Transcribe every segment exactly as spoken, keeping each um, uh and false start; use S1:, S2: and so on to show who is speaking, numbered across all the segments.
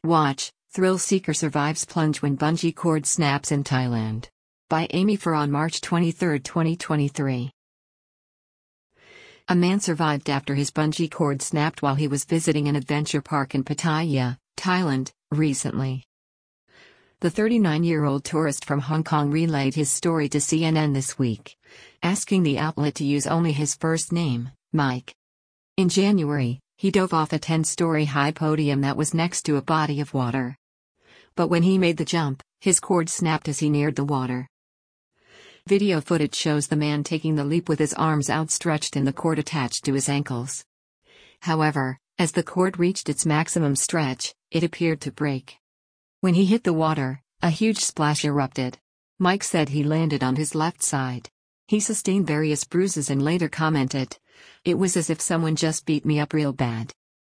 S1: Watch, Thrill Seeker survives plunge when bungee cord snaps in Thailand. By Amy Farr on March twenty-third, twenty twenty-three. A man survived after his bungee cord snapped while he was visiting an adventure park in Pattaya, Thailand, recently. The thirty-nine-year-old tourist from Hong Kong relayed his story to C N N this week, asking the outlet to use only his first name, Mike. In January, he dove off a ten-story high podium that was next to a body of water. But when he made the jump, his cord snapped as he neared the water. Video footage shows the man taking the leap with his arms outstretched and the cord attached to his ankles. However, as the cord reached its maximum stretch, it appeared to break. When he hit the water, a huge splash erupted. Mike said he landed on his left side. He sustained various bruises and later commented, "It was as if someone just beat me up real bad."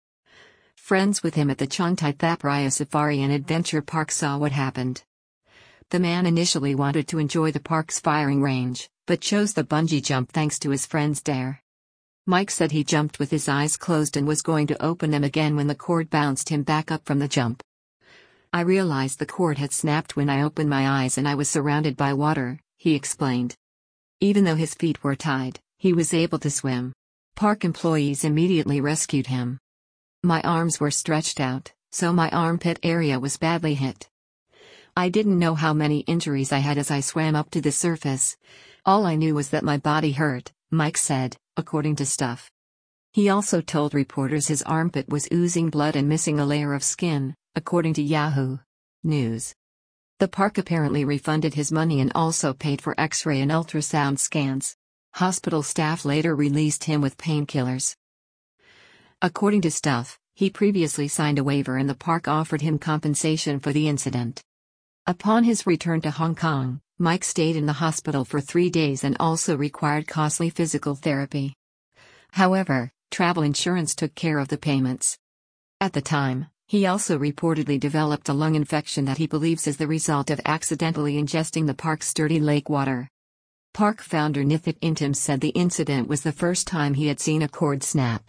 S1: Friends with him at the Chang Thai Thap Raya Safari and Adventure Park saw what happened. The man initially wanted to enjoy the park's firing range, but chose the bungee jump thanks to his friend's dare. Mike said he jumped with his eyes closed and was going to open them again when the cord bounced him back up from the jump. "I realized the cord had snapped when I opened my eyes and I was surrounded by water," he explained. Even though his feet were tied, he was able to swim. Park employees immediately rescued him. "My arms were stretched out, so my armpit area was badly hit. I didn't know how many injuries I had as I swam up to the surface. All I knew was that my body hurt," Mike said, according to Stuff. He also told reporters his armpit was oozing blood and missing a layer of skin, according to Yahoo News. The park apparently refunded his money and also paid for X-ray and ultrasound scans. Hospital staff later released him with painkillers. According to Stuff, he previously signed a waiver and the park offered him compensation for the incident. Upon his return to Hong Kong, Mike stayed in the hospital for three days and also required costly physical therapy. However, travel insurance took care of the payments. At the time, he also reportedly developed a lung infection that he believes is the result of accidentally ingesting the park's dirty lake water. Park founder Nithit Intim said the incident was the first time he had seen a cord snap.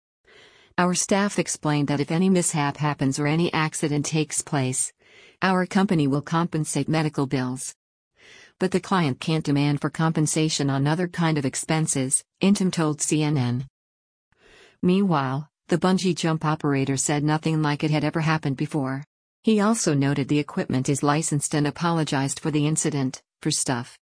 S1: "Our staff explained that if any mishap happens or any accident takes place, our company will compensate medical bills. But the client can't demand for compensation on other kind of expenses," Intim told C N N. Meanwhile, the bungee jump operator said nothing like it had ever happened before. He also noted the equipment is licensed and apologized for the incident, for Stuff.